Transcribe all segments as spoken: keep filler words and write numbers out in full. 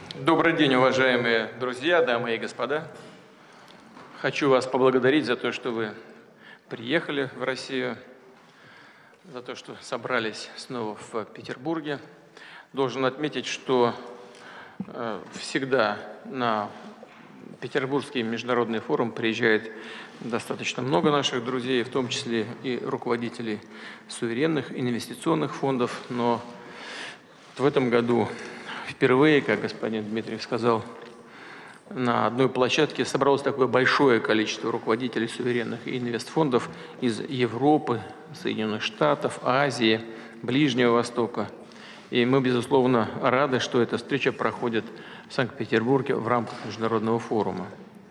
Добрый день, уважаемые друзья, дамы и господа. Хочу вас поблагодарить за то, что вы приехали в Россию, за то, что собрались снова в Петербурге. Должен отметить, что э, всегда на Петербургский международный форум приезжает достаточно много наших друзей, в том числе и руководителей суверенных инвестиционных фондов. Но в этом году впервые, как господин Дмитриев сказал, на одной площадке собралось такое большое количество руководителей суверенных и инвестфондов из Европы, Соединенных Штатов, Азии, Ближнего Востока. И мы, безусловно, рады, что эта встреча проходит в Санкт-Петербурге в рамках международного форума.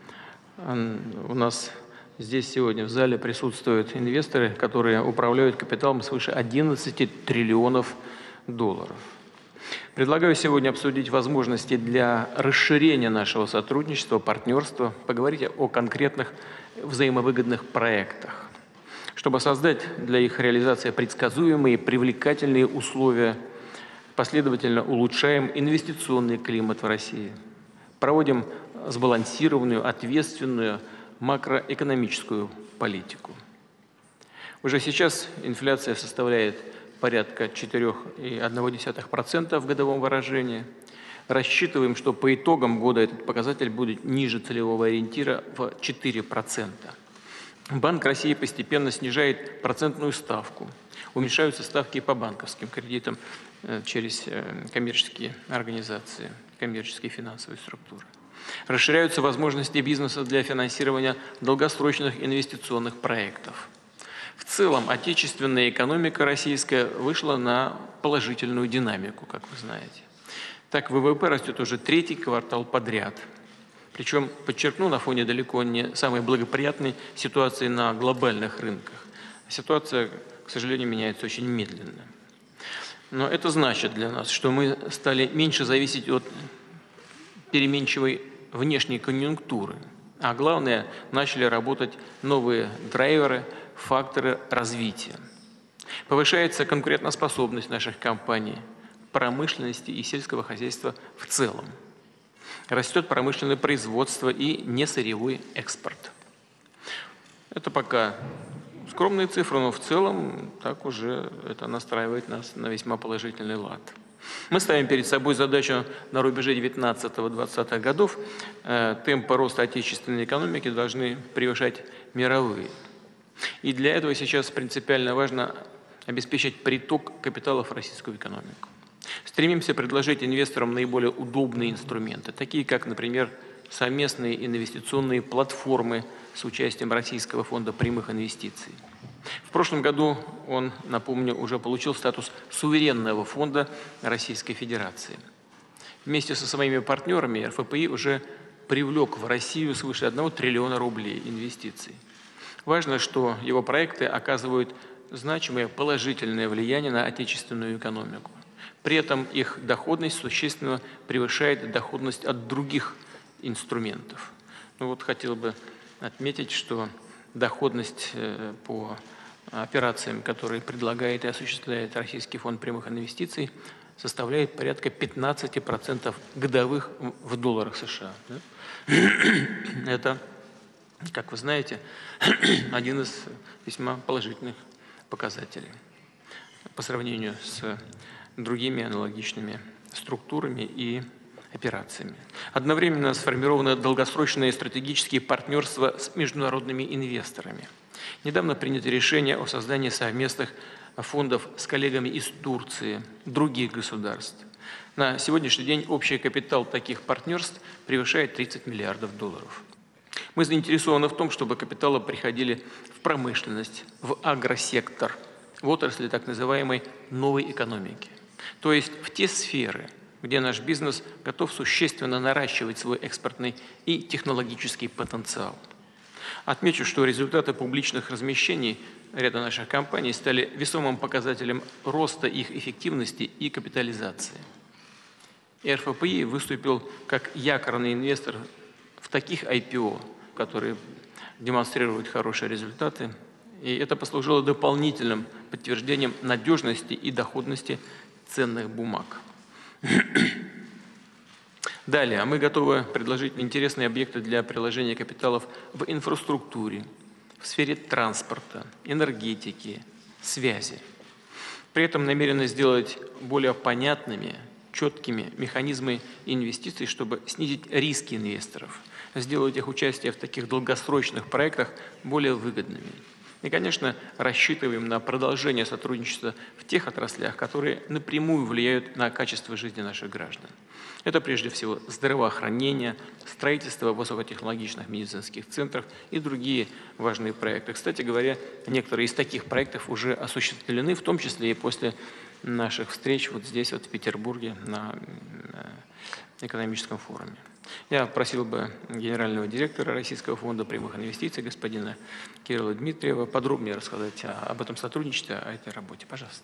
У нас здесь сегодня в зале присутствуют инвесторы, которые управляют капиталом свыше одиннадцати триллионов долларов. Предлагаю сегодня обсудить возможности для расширения нашего сотрудничества, партнерства, поговорить о конкретных взаимовыгодных проектах, чтобы создать для их реализации предсказуемые и привлекательные условия. Последовательно улучшаем инвестиционный климат в России, проводим сбалансированную, ответственную макроэкономическую политику. Уже сейчас инфляция составляет порядка четырёх целых одной десятой процента в годовом выражении. Рассчитываем, что по итогам года этот показатель будет ниже целевого ориентира в четыре процента. Банк России постепенно снижает процентную ставку. Уменьшаются ставки по банковским кредитам через коммерческие организации, коммерческие финансовые структуры. Расширяются возможности бизнеса для финансирования долгосрочных инвестиционных проектов. В целом, отечественная экономика российская вышла на положительную динамику, как вы знаете. Так, ВВП растет уже третий квартал подряд. Причем, подчеркну, на фоне далеко не самой благоприятной ситуации на глобальных рынках. Ситуация, к сожалению, меняется очень медленно. Но это значит для нас, что мы стали меньше зависеть от переменчивой внешней конъюнктуры. А главное, начали работать новые драйверы, факторы развития. Повышается конкурентоспособность наших компаний, промышленности и сельского хозяйства в целом. Растет промышленное производство и несырьевой экспорт. Это пока скромные цифры, но в целом так уже это настраивает нас на весьма положительный лад. Мы ставим перед собой задачу на рубеже девятнадцатого-двадцатых годов. Э, темпы роста отечественной экономики должны превышать мировые. И для этого сейчас принципиально важно обеспечить приток капиталов в российскую экономику. Стремимся предложить инвесторам наиболее удобные инструменты, такие как, например, совместные инвестиционные платформы с участием Российского фонда прямых инвестиций. В прошлом году он, напомню, уже получил статус суверенного фонда Российской Федерации. Вместе со своими партнерами эр эф пэ и уже привлек в Россию свыше одного триллиона рублей инвестиций. Важно, что его проекты оказывают значимое положительное влияние на отечественную экономику. При этом их доходность существенно превышает доходность от других инструментов. Ну вот хотел бы отметить, что доходность по операциям, которые предлагает и осуществляет Российский фонд прямых инвестиций, составляет порядка пятнадцати процентов годовых в долларах США. Это, как вы знаете, один из весьма положительных показателей по сравнению с другими аналогичными структурами и операциями. Одновременно сформированы долгосрочные стратегические партнерства с международными инвесторами. Недавно принято решение о создании совместных фондов с коллегами из Турции, других государств. На сегодняшний день общий капитал таких партнерств превышает тридцать миллиардов долларов. Мы заинтересованы в том, чтобы капиталы приходили в промышленность, в агросектор, в отрасли так называемой новой экономики. То есть в те сферы, где наш бизнес готов существенно наращивать свой экспортный и технологический потенциал. Отмечу, что результаты публичных размещений ряда наших компаний стали весомым показателем роста их эффективности и капитализации. эр эф пэ и выступил как якорный инвестор в таких ай пи о, которые демонстрируют хорошие результаты, и это послужило дополнительным подтверждением надежности и доходности ценных бумаг. Далее, мы готовы предложить интересные объекты для приложения капиталов в инфраструктуре, в сфере транспорта, энергетики, связи. При этом намерены сделать более понятными, четкими механизмы инвестиций, чтобы снизить риски инвесторов, сделать их участие в таких долгосрочных проектах более выгодными. И, конечно, рассчитываем на продолжение сотрудничества в тех отраслях, которые напрямую влияют на качество жизни наших граждан. Это прежде всего здравоохранение, строительство высокотехнологичных медицинских центров и другие важные проекты. Кстати говоря, некоторые из таких проектов уже осуществлены, в том числе и после наших встреч вот здесь, вот в Петербурге, на экономическом форуме. Я просил бы генерального директора Российского фонда прямых инвестиций господина Кирилла Дмитриева подробнее рассказать об этом сотрудничестве, о этой работе. Пожалуйста.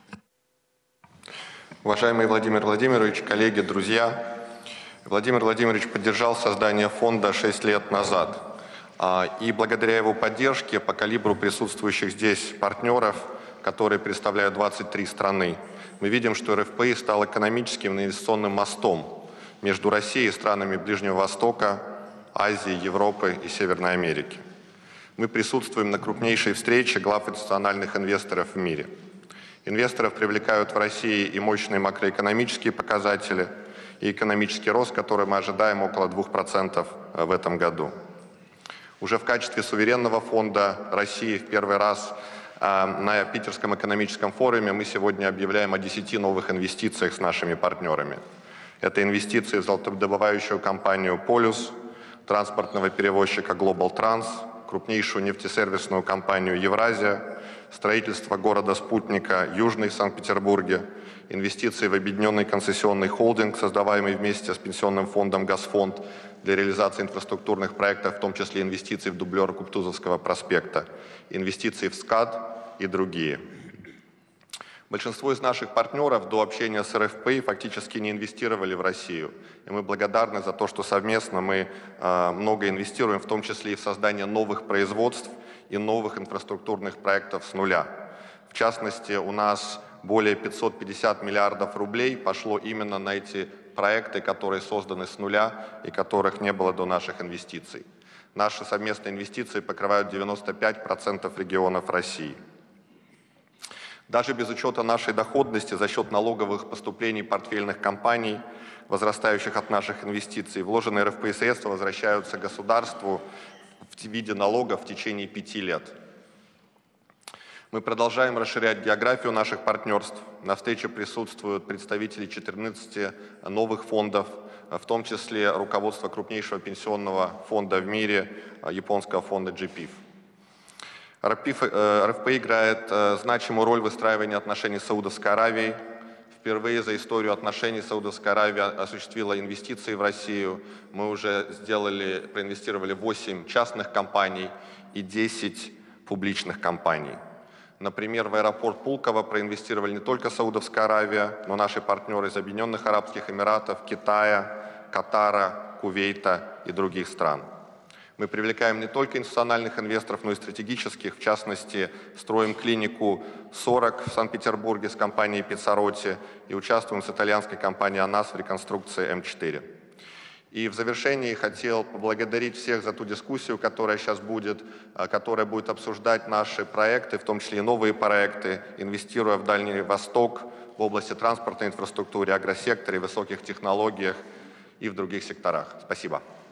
Уважаемый Владимир Владимирович, коллеги, друзья, Владимир Владимирович поддержал создание фонда шесть лет назад. И благодаря его поддержке по калибру присутствующих здесь партнеров, которые представляют двадцать три страны, мы видим, что эр эф пэ и стал экономическим и инвестиционным мостом между Россией и странами Ближнего Востока, Азии, Европы и Северной Америки. Мы присутствуем на крупнейшей встрече глав институциональных инвесторов в мире. Инвесторов привлекают в России и мощные макроэкономические показатели, и экономический рост, который мы ожидаем около двух процентов в этом году. Уже в качестве суверенного фонда России в первый раз на Питерском экономическом форуме мы сегодня объявляем о десяти новых инвестициях с нашими партнерами. Это инвестиции в золотодобывающую компанию «Полюс», транспортного перевозчика Global Trans, крупнейшую нефтесервисную компанию «Евразия», строительство города-спутника Южный в Санкт-Петербурге, инвестиции в объединенный концессионный холдинг, создаваемый вместе с пенсионным фондом «Газфонд» для реализации инфраструктурных проектов, в том числе инвестиции в дублер Кутузовского проспекта, инвестиции в СКАД и другие. Большинство из наших партнеров до общения с эр эф пэ фактически не инвестировали в Россию. И мы благодарны за то, что совместно мы э, много инвестируем, в том числе и в создание новых производств и новых инфраструктурных проектов с нуля. В частности, у нас более пятисот пятидесяти миллиардов рублей пошло именно на эти проекты, которые созданы с нуля и которых не было до наших инвестиций. Наши совместные инвестиции покрывают девяносто пять процентов регионов России. Даже без учета нашей доходности за счет налоговых поступлений портфельных компаний, возрастающих от наших инвестиций, вложенные эр эф пэ средства возвращаются государству в виде налога в течение пяти лет. Мы продолжаем расширять географию наших партнерств. На встрече присутствуют представители четырнадцати новых фондов, в том числе руководство крупнейшего пенсионного фонда в мире, японского фонда джи пи эф. эр эф пэ играет значимую роль в выстраивании отношений с Саудовской Аравией. Впервые за историю отношений Саудовская Аравия осуществила инвестиции в Россию. Мы уже сделали, проинвестировали восемь частных компаний и десять публичных компаний. Например, в аэропорт Пулково проинвестировали не только Саудовская Аравия, но наши партнеры из Объединенных Арабских Эмиратов, Китая, Катара, Кувейта и других стран. Мы привлекаем не только институциональных инвесторов, но и стратегических. В частности, строим клинику сорок в Санкт-Петербурге с компанией Пиццароти и участвуем с итальянской компанией АНАС в реконструкции эм четыре. И в завершении хотел поблагодарить всех за ту дискуссию, которая сейчас будет, которая будет обсуждать наши проекты, в том числе и новые проекты, инвестируя в Дальний Восток, в области транспортной инфраструктуры, агросекторе, высоких технологиях и в других секторах. Спасибо.